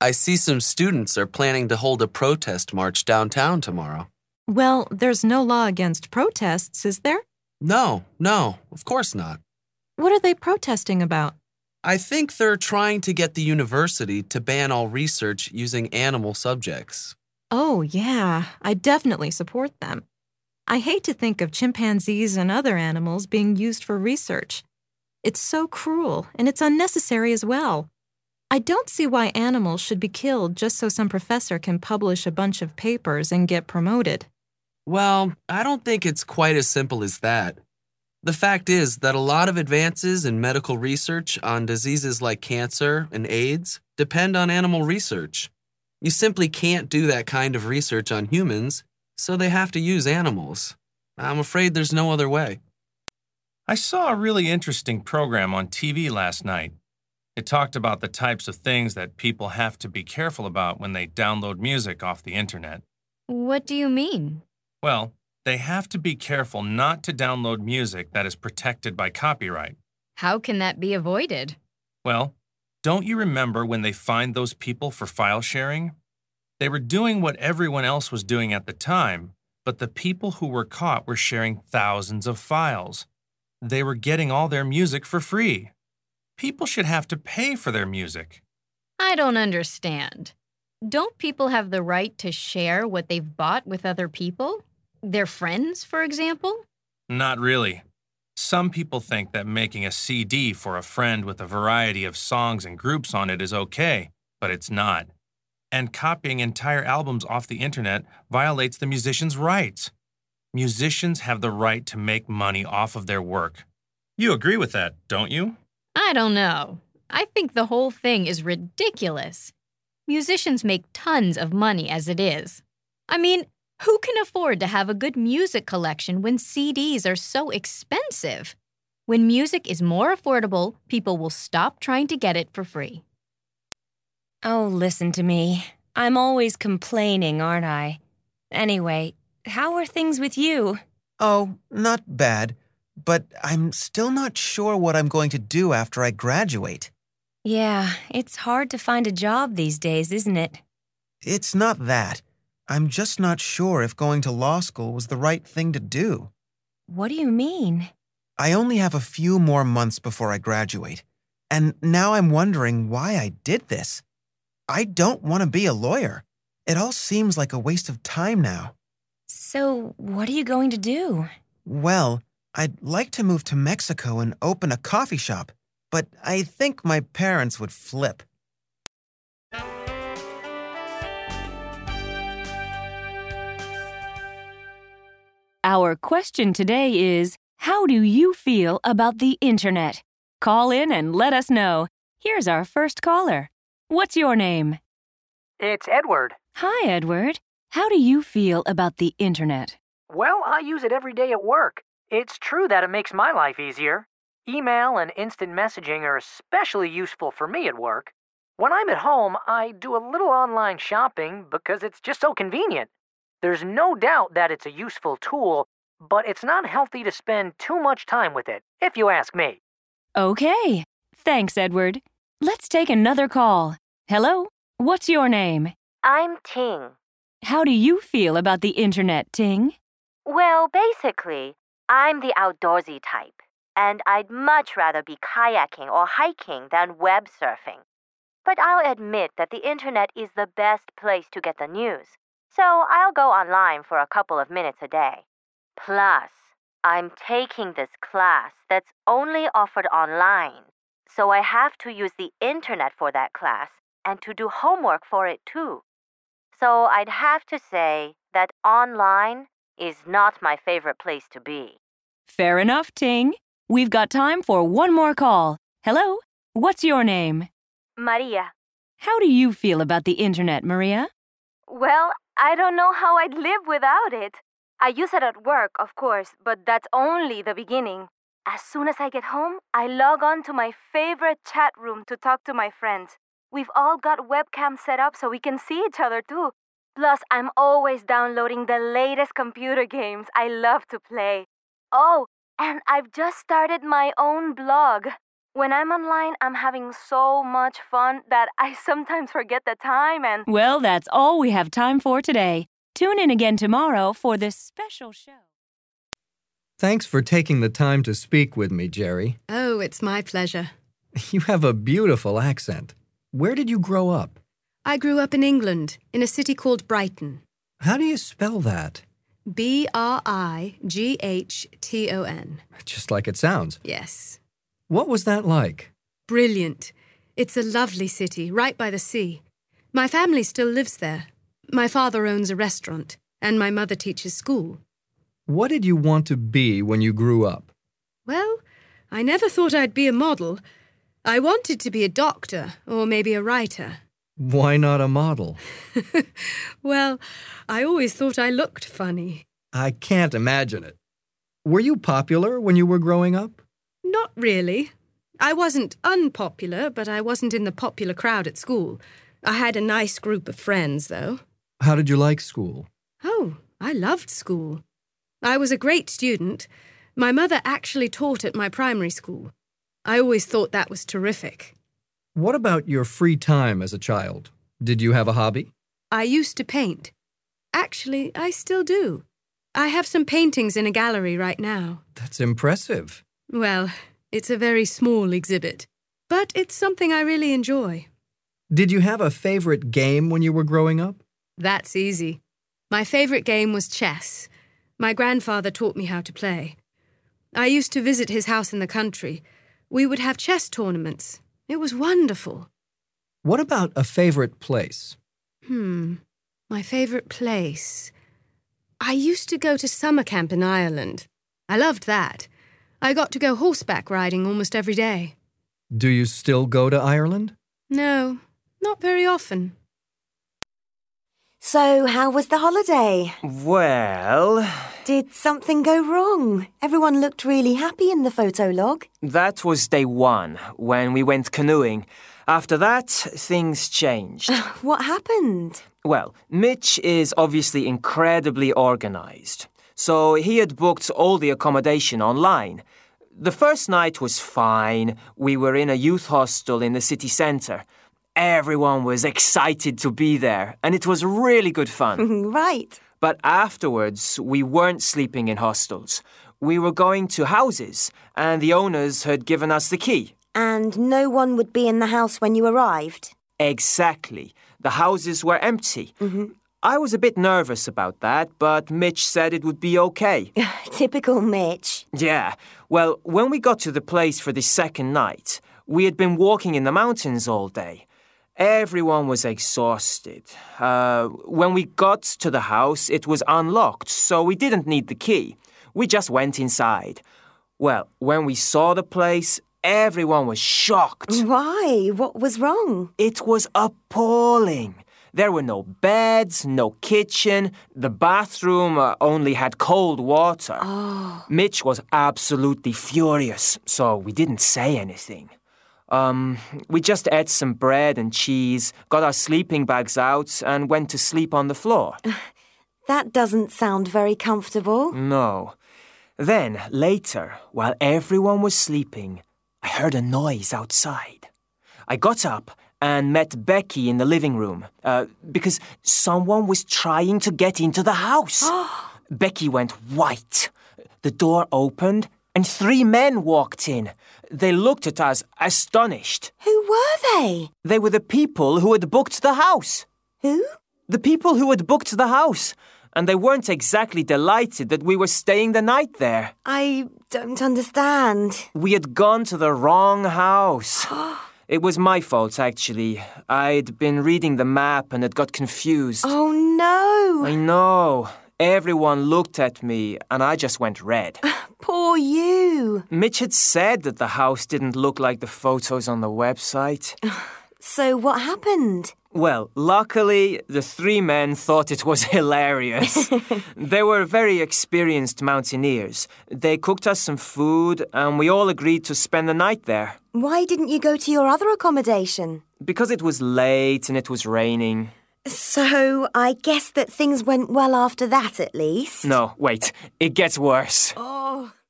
I see some students are planning to hold a protest march downtown tomorrow. Well, there's no law against protests, is there? No, of course not. What are they protesting about? I think they're trying to get the university to ban all research using animal subjects. Oh, yeah, I definitely support them. I hate to think of chimpanzees and other animals being used for research. It's so cruel, and it's unnecessary as well. I don't see why animals should be killed just so some professor can publish a bunch of papers and get promoted. Well, I don't think it's quite as simple as that. The fact is that a lot of advances in medical research on diseases like cancer and AIDS depend on animal research. You simply can't do that kind of research on humans, so they have to use animals. I'm afraid there's no other way. I saw a really interesting program on TV last night. It talked about the types of things that people have to be careful about when they download music off the internet. What do you mean? Well, they have to be careful not to download music that is protected by copyright. How can that be avoided? Well, don't you remember when they fined those people for file sharing? They were doing what everyone else was doing at the time, but the people who were caught were sharing thousands of files. They were getting all their music for free. People should have to pay for their music. I don't understand. Don't people have the right to share what they've bought with other people? Their friends, for example? Not really. Some people think that making a CD for a friend with a variety of songs and groups on it is okay, but it's not. And copying entire albums off the internet violates the musician's rights. Musicians have the right to make money off of their work. You agree with that, don't you? I don't know. I think the whole thing is ridiculous. Musicians make tons of money as it is. I mean, who can afford to have a good music collection when CDs are so expensive? When music is more affordable, people will stop trying to get it for free. Oh, listen to me. I'm always complaining, aren't I? Anyway, how are things with you? Oh, not bad. But I'm still not sure what I'm going to do after I graduate. Yeah, it's hard to find a job these days, isn't it? It's not that. I'm just not sure if going to law school was the right thing to do. What do you mean? I only have a few more months before I graduate, and now I'm wondering why I did this. I don't want to be a lawyer. It all seems like a waste of time now. So, what are you going to do? Well, I'd like to move to Mexico and open a coffee shop, but I think my parents would flip. Our question today is, how do you feel about the internet? Call in and let us know. Here's our first caller. What's your name? It's Edward. Hi, Edward. How do you feel about the internet? Well, I use it every day at work. It's true that it makes my life easier. Email and instant messaging are especially useful for me at work. When I'm at home, I do a little online shopping because it's just so convenient. There's no doubt that it's a useful tool, but it's not healthy to spend too much time with it, if you ask me. Okay. Thanks, Edward. Let's take another call. Hello? What's your name? I'm Ting. How do you feel about the internet, Ting? Well, basically, I'm the outdoorsy type, and I'd much rather be kayaking or hiking than web surfing. But I'll admit that the internet is the best place to get the news, so I'll go online for a couple of minutes a day. Plus, I'm taking this class that's only offered online, so I have to use the internet for that class and to do homework for it too. So I'd have to say that online is not my favorite place to be. Fair enough, Ting. We've got time for one more call. Hello? What's your name? Maria. How do you feel about the internet, Maria? Well, I don't know how I'd live without it. I use it at work, of course, but that's only the beginning. As soon as I get home, I log on to my favorite chat room to talk to my friends. We've all got webcams set up so we can see each other too. Plus, I'm always downloading the latest computer games I love to play. Oh, and I've just started my own blog. When I'm online, I'm having so much fun that I sometimes forget the time and... Well, that's all we have time for today. Tune in again tomorrow for this special show. Thanks for taking the time to speak with me, Jerry. Oh, it's my pleasure. You have a beautiful accent. Where did you grow up? I grew up in England, in a city called Brighton. How do you spell that? Brighton. Just like it sounds. Yes. What was that like? Brilliant. It's a lovely city, right by the sea. My family still lives there. My father owns a restaurant, and my mother teaches school. What did you want to be when you grew up? Well, I never thought I'd be a model. I wanted to be a doctor, or maybe a writer. Why not a model? Well, I always thought I looked funny. I can't imagine it. Were you popular when you were growing up? Not really. I wasn't unpopular, but I wasn't in the popular crowd at school. I had a nice group of friends, though. How did you like school? Oh, I loved school. I was a great student. My mother actually taught at my primary school. I always thought that was terrific. What about your free time as a child? Did you have a hobby? I used to paint. Actually, I still do. I have some paintings in a gallery right now. That's impressive. Well, it's a very small exhibit, but it's something I really enjoy. Did you have a favorite game when you were growing up? That's easy. My favorite game was chess. My grandfather taught me how to play. I used to visit his house in the country. We would have chess tournaments. It was wonderful. What about a favorite place? My favorite place. I used to go to summer camp in Ireland. I loved that. I got to go horseback riding almost every day. Do you still go to Ireland? No, not very often. So, how was the holiday? Well... Did something go wrong? Everyone looked really happy in the photo log. That was day one, when we went canoeing. After that, things changed. What happened? Well, Mitch is obviously incredibly organized. So he had booked all the accommodation online. The first night was fine. We were in a youth hostel in the city centre. Everyone was excited to be there, and it was really good fun. Right. But afterwards, we weren't sleeping in hostels. We were going to houses, and the owners had given us the key. And no one would be in the house when you arrived? Exactly. The houses were empty. I was a bit nervous about that, but Mitch said it would be okay. Typical Mitch. Yeah. Well, when we got to the place for the second night, we had been walking in the mountains all day. Everyone was exhausted. When we got to the house, it was unlocked, so we didn't need the key. We just went inside. Well, when we saw the place, everyone was shocked. Why? What was wrong? It was appalling. There were no beds, no kitchen. The bathroom only had cold water. Mitch was absolutely furious, so we didn't say anything. We just ate some bread and cheese, got our sleeping bags out, and went to sleep on the floor. That doesn't sound very comfortable. No. Then, later, while everyone was sleeping, I heard a noise outside. I got up and met Becky in the living room, because someone was trying to get into the house. Becky went white. The door opened, and 3 men walked in. They looked at us, astonished. Who were they? They were the people who had booked the house. Who? The people who had booked the house. And they weren't exactly delighted that we were staying the night there. I don't understand. We had gone to the wrong house. It was my fault, actually. I'd been reading the map and had got confused. Oh, no. I know. Everyone looked at me, and I just went red. Poor you. Mitch had said that the house didn't look like the photos on the website. So what happened? Well, luckily, the 3 men thought it was hilarious. They were very experienced mountaineers. They cooked us some food, and we all agreed to spend the night there. Why didn't you go to your other accommodation? Because it was late and it was raining. So, I guess that things went well after that, at least. No, wait. It gets worse. Oh.